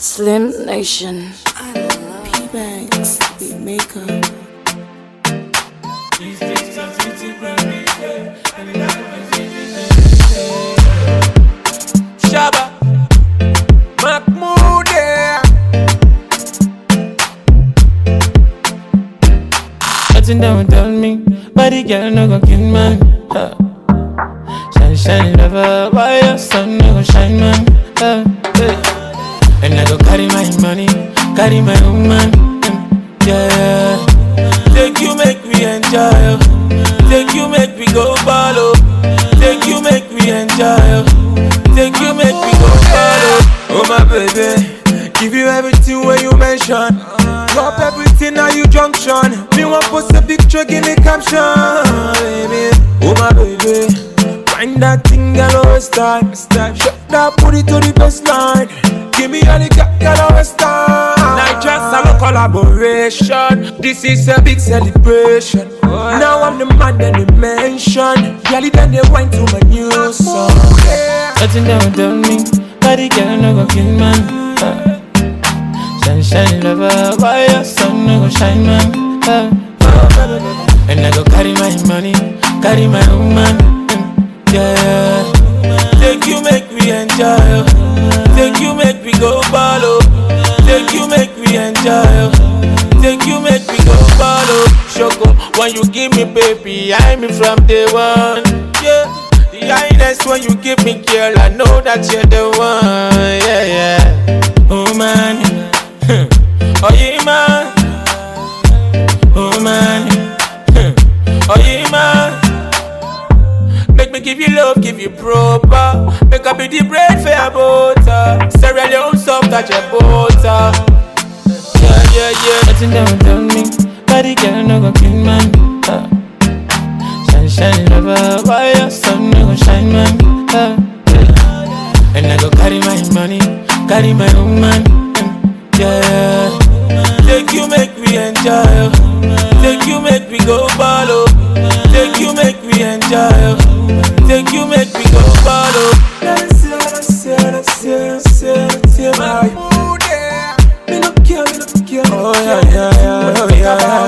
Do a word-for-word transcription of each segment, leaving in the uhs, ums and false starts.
Slim Nation. P-Banks, beat maker. Shabba Mahmood, yeah. Nothing that would tell me, but the girl no go kill man. Uh. Shine, shine, lover, why your sun no go shine man? Uh, uh. And I go carry my money, carry my woman. Mm, yeah. Take you make me enjoy, oh. Take you make me go ball, oh. Take you make me enjoy, oh. Take you make me go ball, oh. Oh my baby, give you everything when you mention. Drop everything at you junction. Me want post a picture, give me caption, baby. Oh my baby, find that thing, girl, always time. Shut that booty to the baseline. Give me all the girl, girl, always time. Night just a collaboration. This is a big celebration. Now I'm the man that they mention. Girl, then they went to my new song. Nothing that would tell me, but the girl no go kill man. Uh. Shine, shine, lover, why your sun no go shine man? Uh. Uh. And I go carry my money, carry my woman. Mm, yeah. Take you make me enjoy, oh. Take you make me go ball, oh. Take you make me enjoy, oh. Take you make me go ball, oh. Shoko, when you give me baby, I'm in from day one. Yeah, the highness when you give me girl, I know that you're the one. Yeah, yeah. Oh man, oh yeah man, oh man, oh yeah man. Make me give you love, give you proper. Make up be the bread for your butter. Cereal your own soft touch your butter. Yeah, yeah, yeah. Nothing that would tell me, but the girl no go kill man. Uh. Shine, shine, lover, why your sun no go shine man? Uh. Uh. And I go carry my money, carry my woman. Mm, yeah. Take you make me enjoy, oh. Take you make me go ball, oh. Take you make me enjoy, oh. Take you make me go ball, oh. Let's see, let's see, let's see, let's see, let's see, my mood, yeah. Me no care, me no care. Oh yeah, yeah, yeah, oh yeah,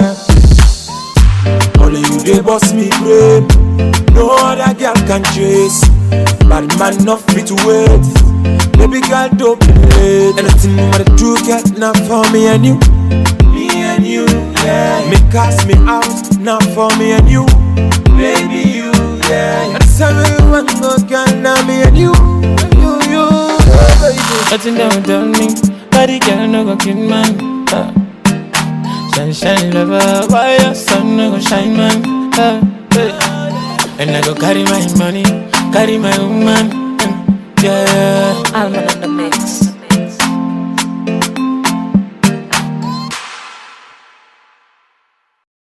yeah. Only you they boss me brain. No other girl can chase. Bad man not fit to wait. Baby girl don't be late. Anything you wanna do, get not for me and you. Me and you, yeah. Me cast me out, not for me and you. Baby you, yeah. That's how you want to go, girl, now me and you. You, you, baby. Nothing that would tell me, but the girl no go kill man. Uh. Shine, shine, lover, why your sun no go shine man? Uh. Uh. And I go carry my money, carry my woman. Mm, yeah. Alman on the mix.